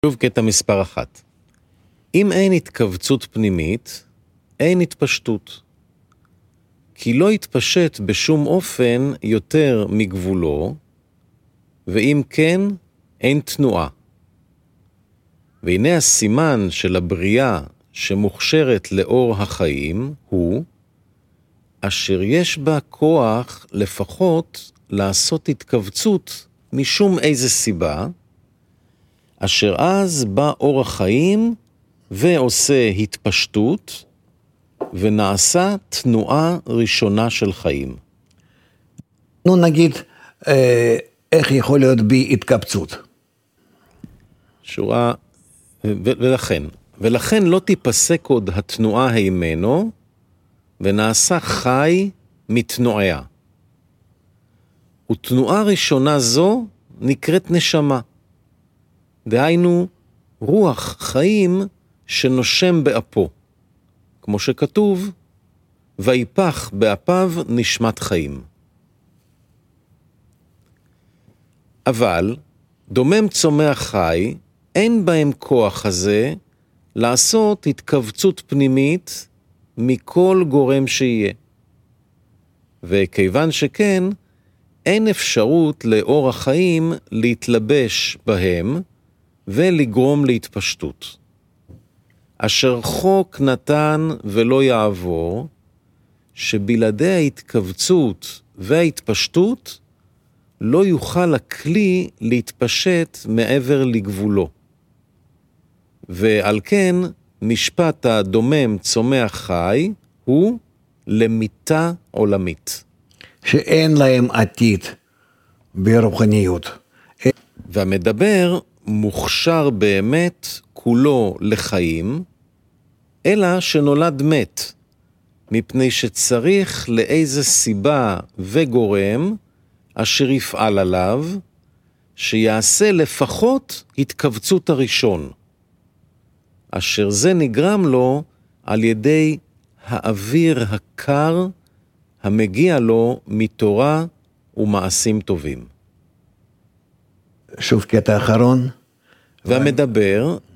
שוב קטע מספר 1. אם אין התכווצות פנימית, אין התפשטות. כי לא יתפשט בשום אופן יותר מגבולו, ואם כן, אין תנועה. והנה הסימן של הבריאה שמוכשרת לאור החיים הוא, אשר יש בה כוח לפחות לעשות התכווצות משום איזה סיבה, אשר אז בא אור החיים ועושה התפשטות, ונעשה תנועה ראשונה של חיים. נו נגיד, איך יכול להיות בי התקבצות? שורה, ולכן לא תיפסק עוד התנועה הימנו, ונעשה חי מתנועיה. ותנועה ראשונה זו נקראת נשמה. דהיינו, רוח חיים שנושם באפו. כמו שכתוב, ויפח באפיו נשמת חיים. אבל, דומם צומח חי, אין בהם כוח הזה לעשות התכווצות פנימית מכל גורם שיהיה. וכיוון שכן, אין אפשרות לאור החיים להתלבש בהם ולגרום להתפשטות. אשר חוק נתן ולא יעבור, שבלעדי ההתכווצות וההתפשטות, לא יוכל הכלי להתפשט מעבר לגבולו. ועל כן, משפט הדומם צומח חי הוא למיתה עולמית. שאין להם עתיד ברוחניות. והמדבר מוכשר באמת כולו לחיים, אלא שנולד מת, מפני שצריך לאיזה סיבה וגורם אשר יפעל עליו, שיעשה לפחות התכווצות הראשון, אשר זה נגרם לו על ידי האוויר הקר המגיע לו מתורה ומעשים טובים. שוב קטע אחרון. והמדבר